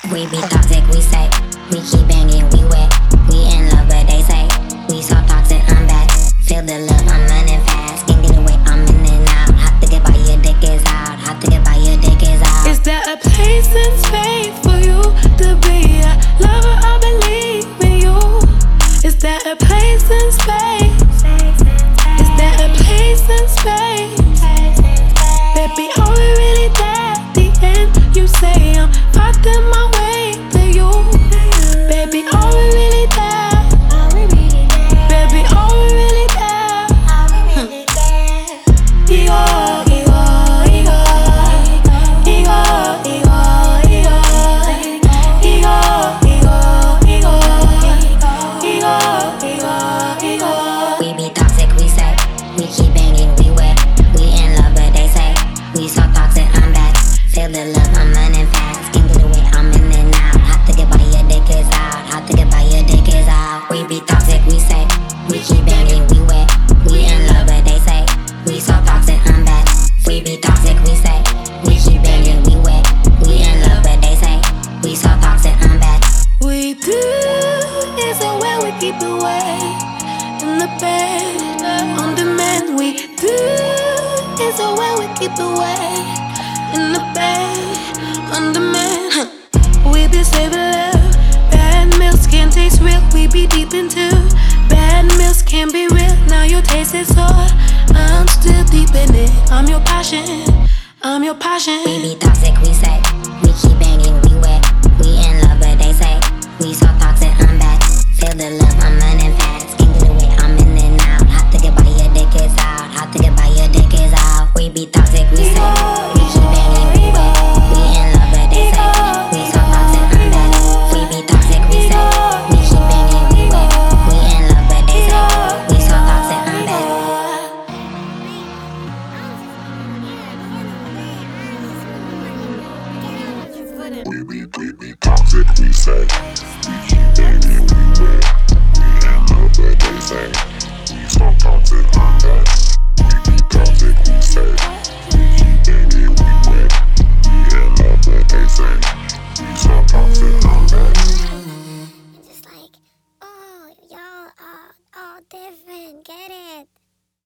We be toxic, we say. We keep banging, we wet. We in love, but they say we so toxic, I'm back. Feel the love, I'm running fast. Can't get away, I'm in and out. Hot to get by, your dick is out. Hot to get by, your dick is out. Is there a place and space for you to be a lover? I believe in you. Is there a place and space? Is there a place and space? Baby, are we really there at the end? You say I'm fighting my way to you. Baby, are we really there? Baby, are we really there? Ego, ego, ego. Ego, ego, ego. Ego, ego, ego. Ego, ego, ego. We be toxic, we say. We keep banging, we wet. We in love, but they say we so toxic, I'm back. Feel the love, I'm running fast. Can't get away, I'm in and out. Hot to get by, your dick is out. Hot to get by, your dick is out. We be toxic, we say. We keep banging, we wet. We in love, but they say we so toxic, I'm back. We be toxic, we say. We keep banging, we wet. We in love, but they say we so toxic, I'm back. We do is the way we keep away in the bed on demand. We do is the way we keep away in the bed on demand. We be saving love. Bad meals can't taste real. We be deep into bad meals can't be real. Now your taste is sour. I'm still deep in it. I'm your passion. I'm your passion. We be toxic, we say. We keep banging, we wet. We in love, but they say we so toxic, I'm back. Feel the love, I'm running fast. Can't get away, I'm in and out. Hot to get by, your dick is out. Hot to get by, your dick is out. We be toxic, we say. We keep banging, we wet. We in love, but they say we so toxic, I'm back. We be toxic, we say. We keep banging, we wet. We in love, but they say we so toxic, I'm back. We be toxic, we say. We keep banging, we wet. We in love, but they say we so toxic, I'm back. We be toxic, we say.